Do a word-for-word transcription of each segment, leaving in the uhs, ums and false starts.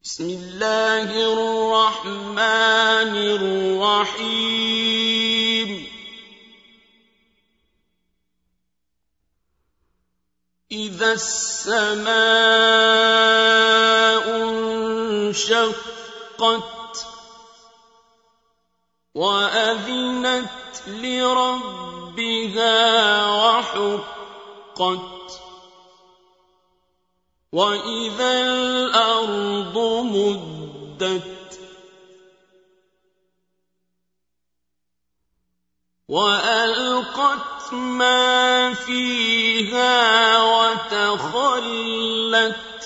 بسم الله الرحمن الرحيم إذا السماء انشقت وأذنت لربها وحقت وإذا الأرض مدت وألقت ما فيها وتخلت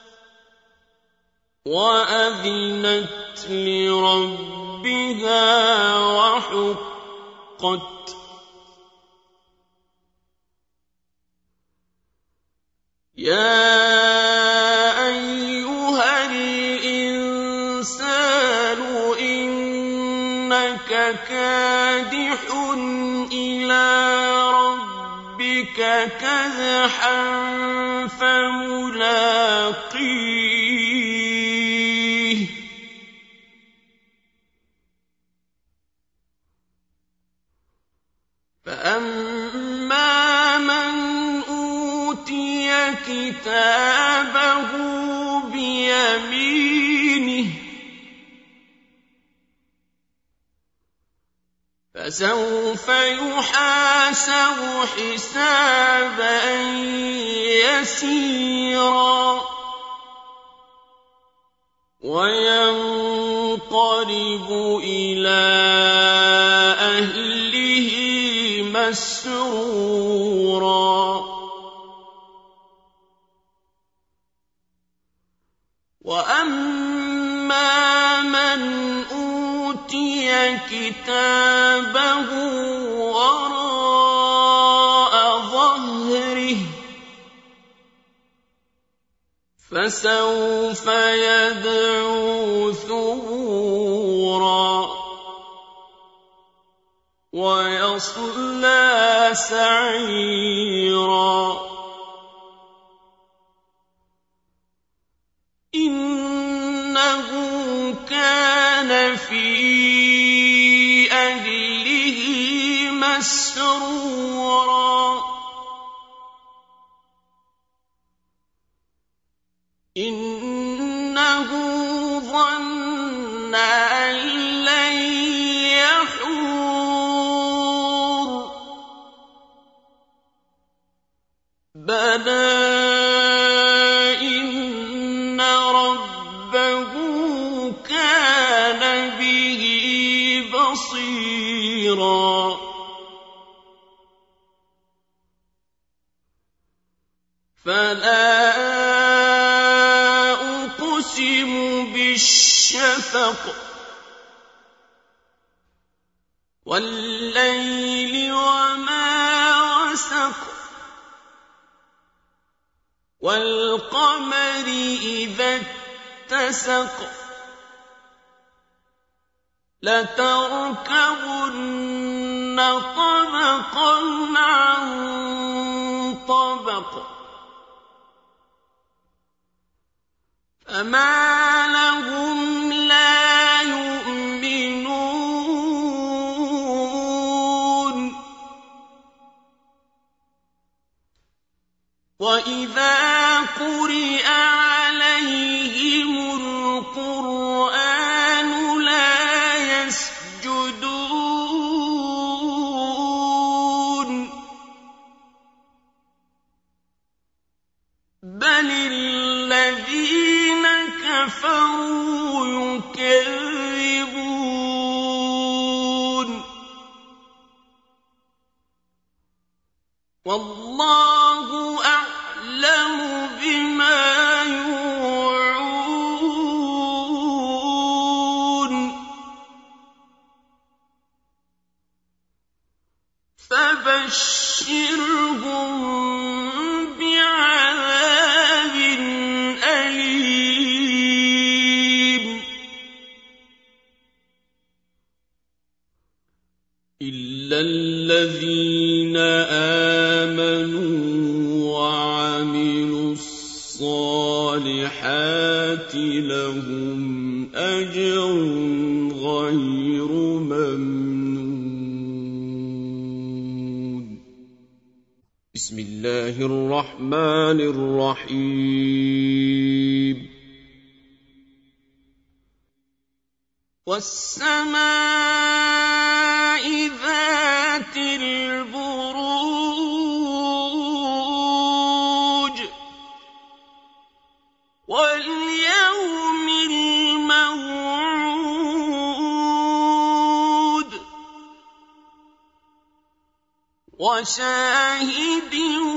وأذنت لربها وحقت يا أيها الإنسان إنك كادح إلى ربك كدحا فملاقيه فأما من أوتي كتابه بيمينه فسوف يحاسب حسابا يسيرا وينقلب إلى أهله مسرورا وأما من أوتي كتابه وراء ظهره فسوف يدعو ثبورا ويصلى سعيرا إنه كان في أهله مسرورا إنه ظن أن لن يحور بلى إن ربه كان به بصيرا فلا أقسم بالشفق والليل وما وسق والقمر إذا اتسق لتركبن طبقا عن طبق فما لهم لا يؤمنون وإذا قرئ عليهم القرآن لا يسجدون بل الذين كفروا يكذبون والله أعلم بما يوعون فبشرهم بعذاب أليم إلا الذين آمنوا وعملوا الصالحات الصالحات لهم أجر غير ممنون. بسم الله الرحمن الرحيم. والسماء ذات البروج واليوم الموعود وشاهد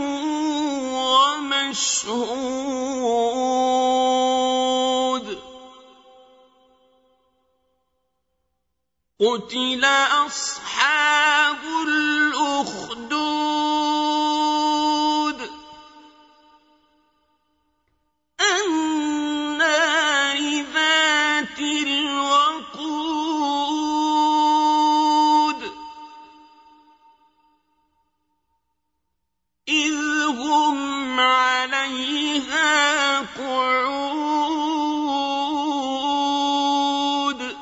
ومشهود. قتل أصحاب الأخدود النار ذات الوقود إذ هم عليها قعود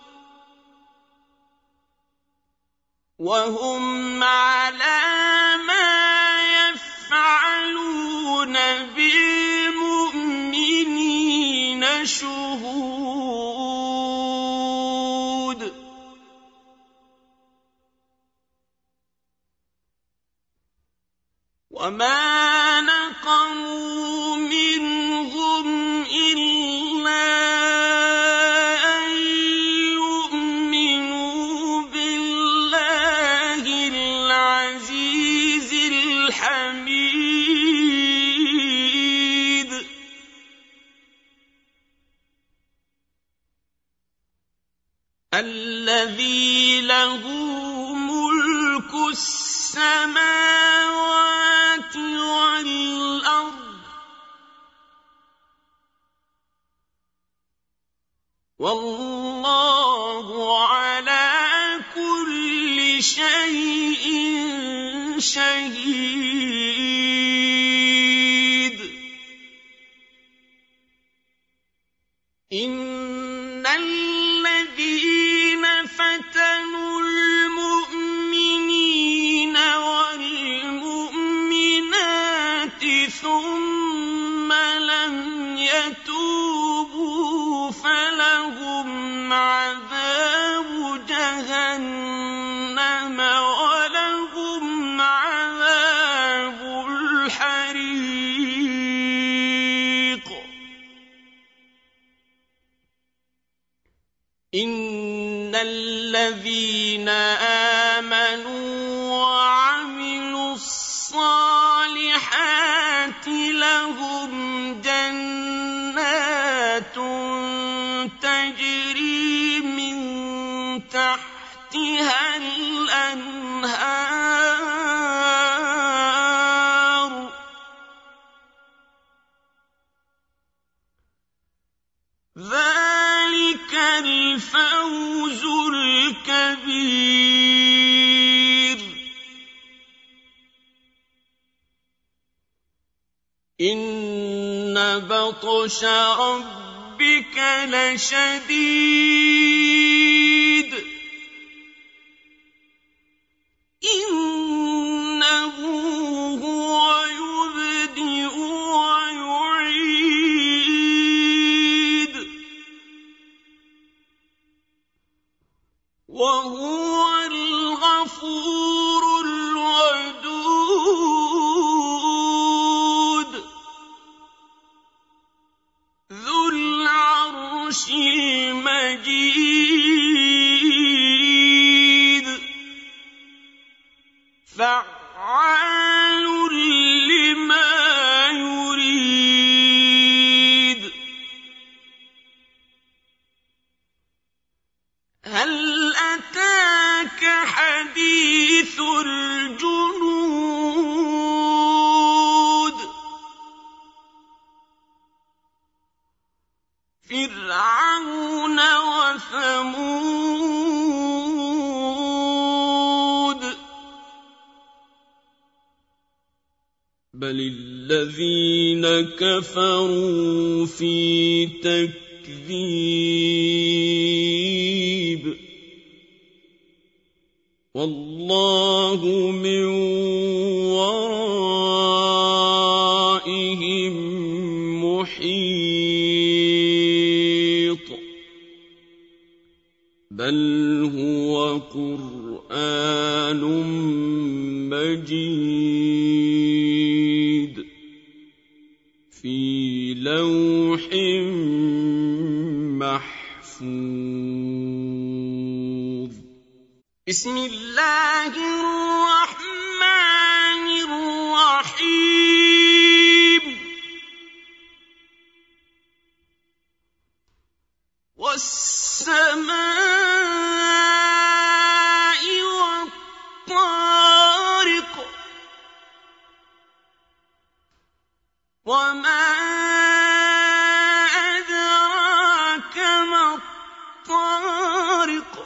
وهم على ما يفعلون بالمؤمنين شهود. وما نقموا منهم إلا أن يؤمنوا بالله العزيز الحميد الذي له ملك السماوات والأرض والله على كل شيء شهيد. إن الذين فتنوا المؤمنين والمؤمنات ثم لم يتوبوا فلهم عذاب جهنم ولهم عذاب الحريق. إن الذين آمنوا وعملوا الصالحات لهم جنات تجري من تحتها الأنهار ذلك الفوز الكبير. إن بطش ربك لشديد إنه هو يبدئ ويعيد وهو الغفور الودود ذو العرش المجيد فعال لما يريد. هل أتاك حديث الجنود فرعون وثمود بل الذين كفروا في تكذيب والله من ورائهم محيط بل هو قرآن مجيد في لوح محفوظ. بسم الله الرحمن الرحيم. والسماء والطارق وما أدراك ما الطارق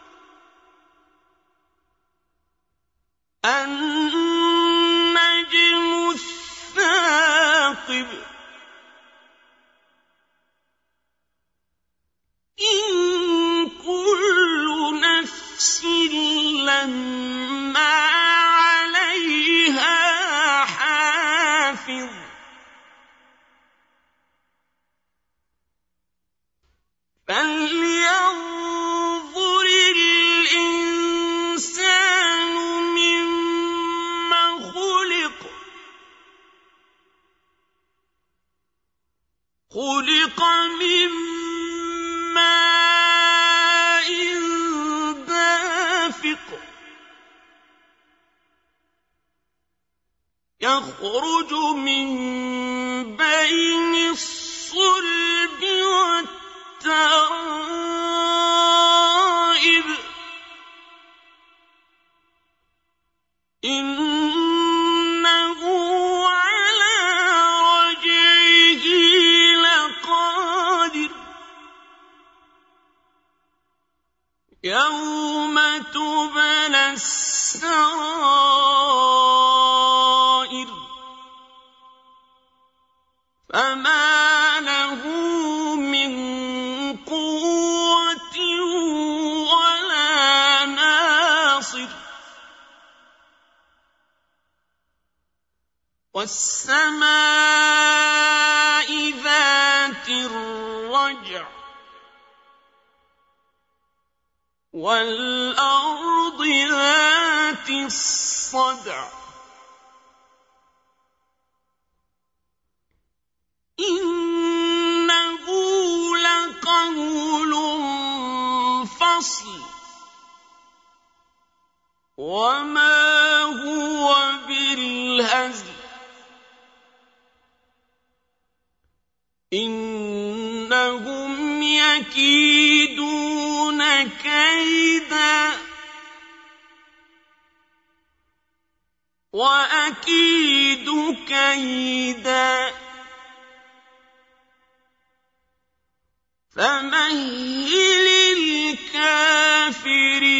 النجم الثاقب إن كل نفس لما عليها حافظ فلينظر الإنسان مما خلق خلق من ماء دافق يخرج من بين الصلب والترائب إنه على رجعه لقادر يوم تبلى السرائر فما له من قوة ولا ناصر والسماء ذات الرجع والأرض ذات الصدع إنه لقول فصل وما هو بالهزل إنهم يكيدون كيدا وأكيد كيدا فمهل الكافرين